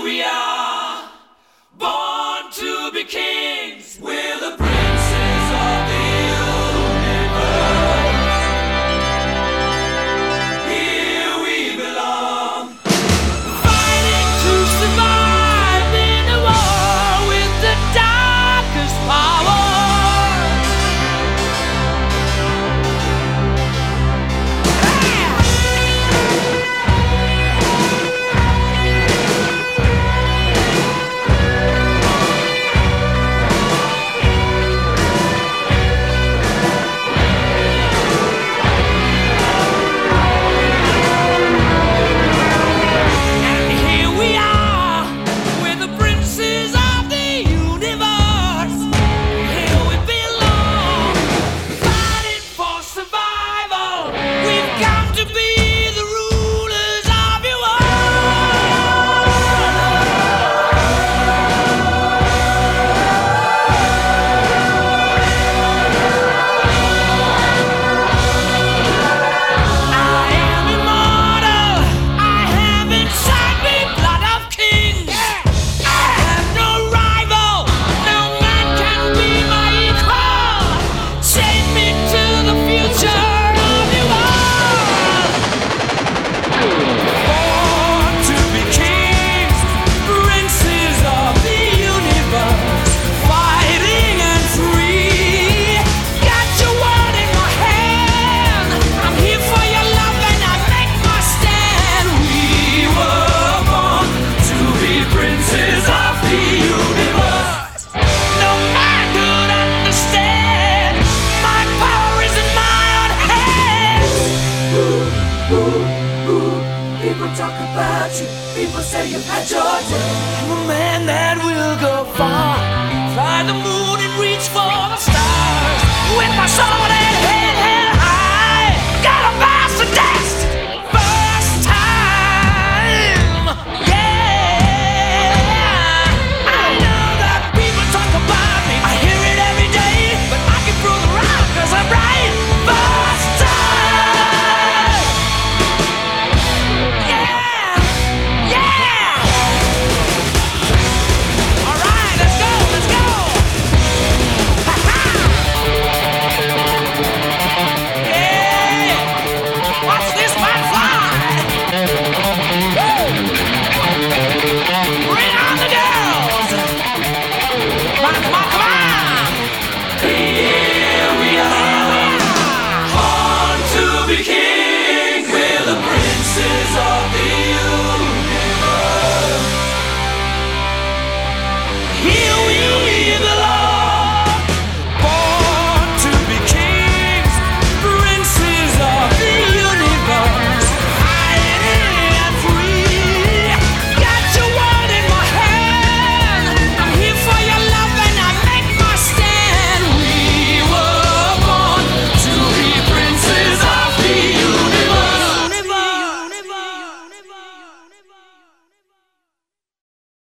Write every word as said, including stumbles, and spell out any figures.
we are, born to be kings. We're the princes of the universe. Here we belong, fighting to survive in a war with the darkest power. People talk about you, people say you've had your day. I'm a man that will go far, fly the moon and reach for the stars with my soul.